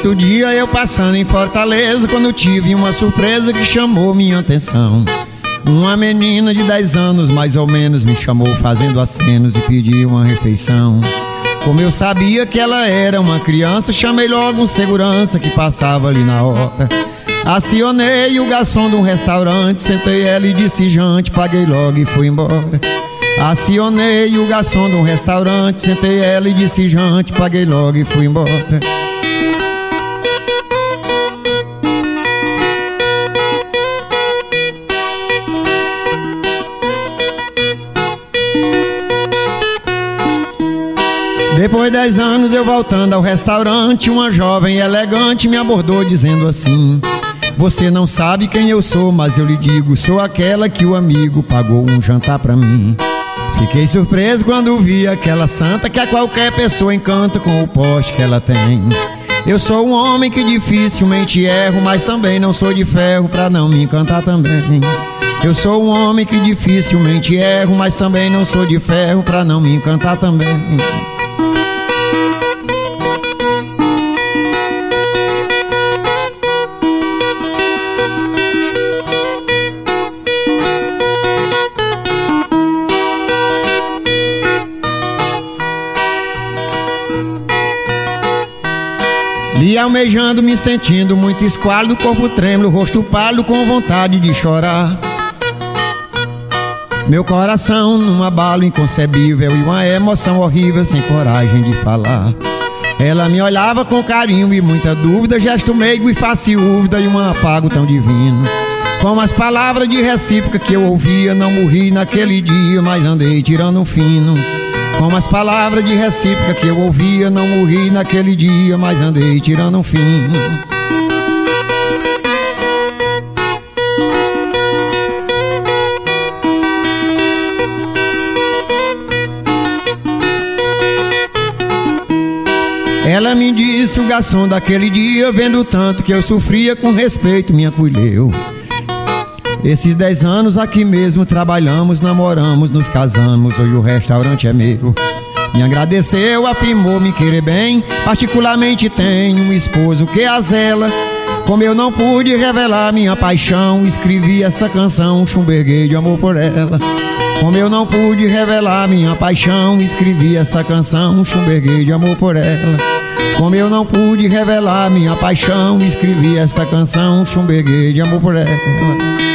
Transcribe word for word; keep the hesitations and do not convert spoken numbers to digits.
Outro dia eu passando em Fortaleza, quando tive uma surpresa que chamou minha atenção. Uma menina de dez anos mais ou menos me chamou fazendo acenos e pediu uma refeição. Como eu sabia que ela era uma criança, chamei logo um segurança que passava ali na hora. Acionei o garçom de um restaurante, sentei ela e disse jante, paguei logo e fui embora. Acionei o garçom de um restaurante, sentei ela e disse jante, paguei logo e fui embora. Depois de dez anos eu voltando ao restaurante, uma jovem elegante me abordou dizendo assim: você não sabe quem eu sou, mas eu lhe digo, sou aquela que o amigo pagou um jantar pra mim. Fiquei surpreso quando vi aquela santa que a qualquer pessoa encanta com o poste que ela tem. Eu sou um homem que dificilmente erro, mas também não sou de ferro pra não me encantar também. Eu sou um homem que dificilmente erro, mas também não sou de ferro pra não me encantar também. Lhe almejando, me sentindo muito esquálido, corpo trêmulo, rosto pálido, com vontade de chorar. Meu coração num abalo inconcebível e uma emoção horrível, sem coragem de falar. Ela me olhava com carinho e muita dúvida, gesto meigo e face úvida e um afago tão divino. Com as palavras de recíproca que eu ouvia, não morri naquele dia, mas andei tirando um fino. Com as palavras de recíproca que eu ouvia, não morri naquele dia, mas andei tirando um fino. Ela me disse, o garçom daquele dia, vendo tanto que eu sofria, com respeito me acolheu. Esses dez anos aqui mesmo trabalhamos, namoramos, nos casamos, hoje o restaurante é meu. Me agradeceu, afirmou me querer bem, particularmente tenho um esposo que a zela. Como eu não pude revelar minha paixão, escrevi essa canção, chumberguei de amor por ela. Como eu não pude revelar minha paixão, escrevi essa canção, chumberguei de amor por ela. Como eu não pude revelar minha paixão, escrevi essa canção, chumberguei de amor por ela.